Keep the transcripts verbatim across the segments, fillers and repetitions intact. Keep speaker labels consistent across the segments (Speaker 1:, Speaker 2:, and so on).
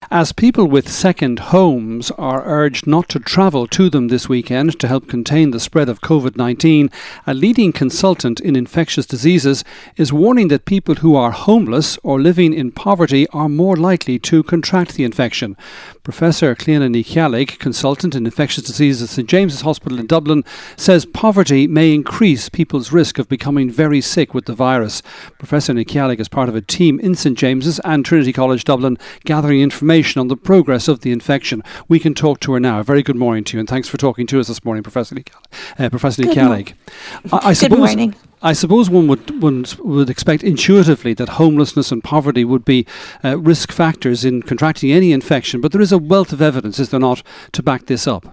Speaker 1: As people with second homes are urged not to travel to them this weekend to help contain the spread of covid nineteen, a leading consultant in infectious diseases is warning that people who are homeless or living in poverty are more likely to contract the infection. Professor Cliona Ní Cheallaigh, consultant in infectious diseases at St James's Hospital in Dublin, says poverty may increase people's risk of becoming very sick with the virus. Professor Ní Cheallaigh is part of a team in St James's and Trinity College Dublin gathering information on the progress of the infection. We can talk to her now. A very good morning to you, and thanks for talking to us this morning, Professor Ní Cheallaigh. Uh, Professor Ní Cheallaigh. I, I
Speaker 2: Good
Speaker 1: suppose,
Speaker 2: morning.
Speaker 1: I suppose one would one would expect intuitively that homelessness and poverty would be uh, risk factors in contracting any infection, but there is a wealth of evidence, is there not, to back this up?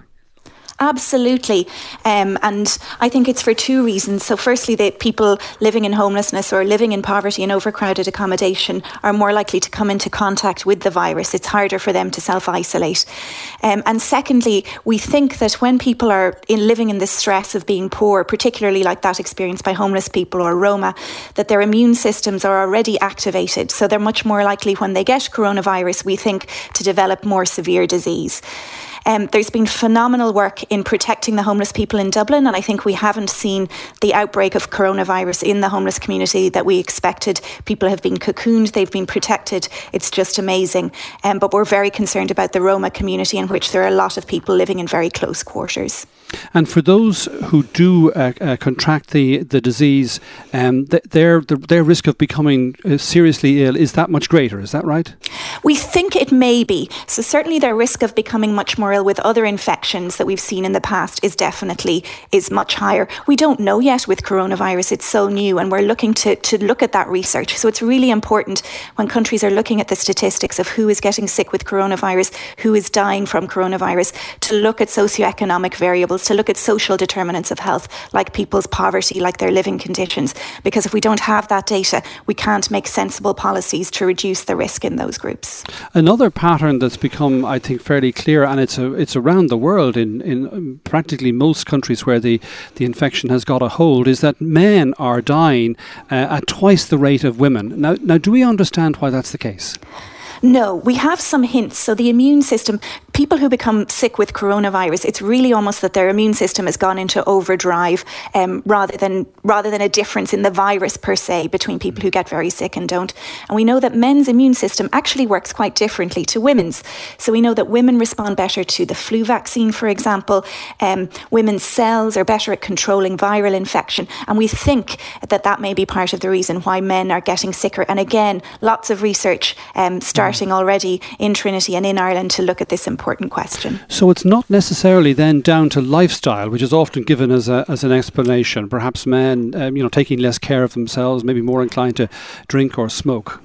Speaker 2: Absolutely. Um, and I think it's for two reasons. So firstly, that people living in homelessness or living in poverty and overcrowded accommodation are more likely to come into contact with the virus. It's harder for them to self-isolate. Um, and secondly, we think that when people are in living in the stress of being poor, particularly like that experienced by homeless people or Roma, that their immune systems are already activated. So they're much more likely when they get coronavirus, we think, to develop more severe disease. Um, there's been phenomenal work in protecting the homeless people in Dublin, and I think we haven't seen the outbreak of coronavirus in the homeless community that we expected. People have been cocooned, they've been protected. It's just amazing. Um, but we're very concerned about the Roma community, in which there are a lot of people living in very close quarters.
Speaker 1: And for those who do uh, uh, contract the, the disease, um, th- their, the, their risk of becoming uh, seriously ill is that much greater, is that right?
Speaker 2: We think it may be. So certainly their risk of becoming much more ill with other infections that we've seen in the past is definitely is much higher. We don't know yet with coronavirus. It's so new, and we're looking to, to look at that research. So it's really important when countries are looking at the statistics of who is getting sick with coronavirus, who is dying from coronavirus, to look at socioeconomic variables, to look at social determinants of health, like people's poverty, like their living conditions. Because if we don't have that data, we can't make sensible policies to reduce the risk in those groups.
Speaker 1: Another pattern that's become, I think, fairly clear, and it's a, it's around the world in, in practically most countries where the, the infection has got a hold, is that men are dying uh, at twice the rate of women. Now, now, do we understand why that's the case?
Speaker 2: No, we have some hints. So the immune system, people who become sick with coronavirus, it's really almost that their immune system has gone into overdrive um, rather than rather than a difference in the virus per se between people who get very sick and don't. And we know that men's immune system actually works quite differently to women's. So we know that women respond better to the flu vaccine, for example. Um, women's cells are better at controlling viral infection. And we think that that may be part of the reason why men are getting sicker. And again, lots of research um, starting already in Trinity and in Ireland to look at this important question.
Speaker 1: So it's not necessarily then down to lifestyle, which is often given as a, as an explanation. Perhaps men, um, you know, taking less care of themselves, maybe more inclined to drink or smoke.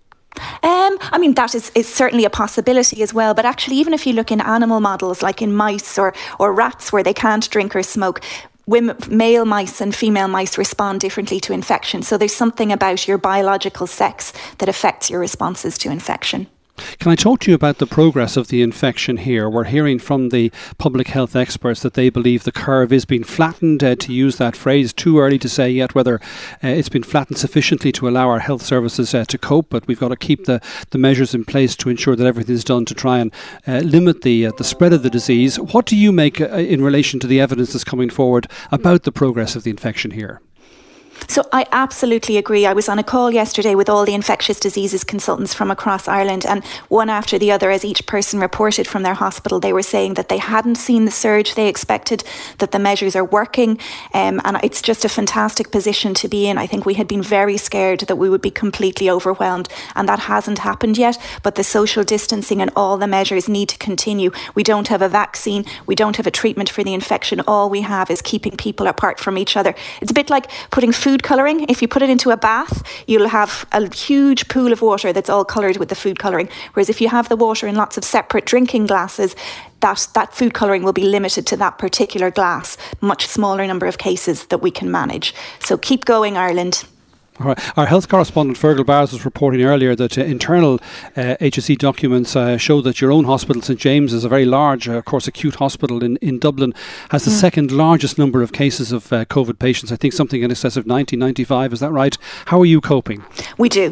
Speaker 2: Um, I mean, that is, is certainly a possibility as well. But actually, even if you look in animal models, like in mice or, or rats where they can't drink or smoke, Women, male mice and female mice respond differently to infection. So there's something about your biological sex that affects your responses to infection.
Speaker 1: Can I talk to you about the progress of the infection here? We're hearing from the public health experts that they believe the curve is being flattened, uh, to use that phrase. Too early to say yet whether uh, it's been flattened sufficiently to allow our health services uh, to cope, but we've got to keep the, the measures in place to ensure that everything is done to try and uh, limit the uh, the spread of the disease. What do you make uh, in relation to the evidence that's coming forward about the progress of the infection here?
Speaker 2: So I absolutely agree. I was on a call yesterday with all the infectious diseases consultants from across Ireland, and one after the other, as each person reported from their hospital, they were saying that they hadn't seen the surge they expected, that the measures are working, um, and it's just a fantastic position to be in. I think we had been very scared that we would be completely overwhelmed, and that hasn't happened yet, but the social distancing and all the measures need to continue. We don't have a vaccine, we don't have a treatment for the infection. All we have is keeping people apart from each other. It's a bit like putting food Food colouring. If you put it into a bath, you'll have a huge pool of water that's all coloured with the food colouring. Whereas if you have the water in lots of separate drinking glasses, that, that food colouring will be limited to that particular glass, much smaller number of cases that we can manage. So keep going, Ireland.
Speaker 1: All right. Our health correspondent Fergal Bars was reporting earlier that uh, internal uh, H S E documents uh, show that your own hospital, St James, is a very large, uh, of course, acute hospital in, in Dublin, has the mm. second largest number of cases of uh, COVID patients. I think something in excess of ninety, ninety-five. Is that right? How are you coping?
Speaker 2: We do.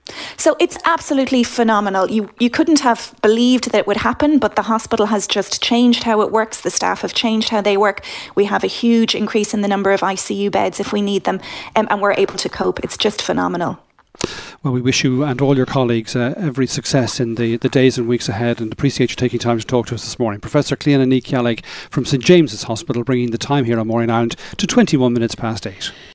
Speaker 2: So it's absolutely phenomenal. You you couldn't have believed that it would happen, but the hospital has just changed how it works. The staff have changed how they work. We have a huge increase in the number of I C U beds if we need them, um, and we're able to cope. It's just phenomenal.
Speaker 1: Well, we wish you and all your colleagues uh, every success in the, the days and weeks ahead, and appreciate you taking time to talk to us this morning. Professor Cliona Ní Cheallaigh from St James's Hospital, bringing the time here on Morning Ireland to twenty-one minutes past eight.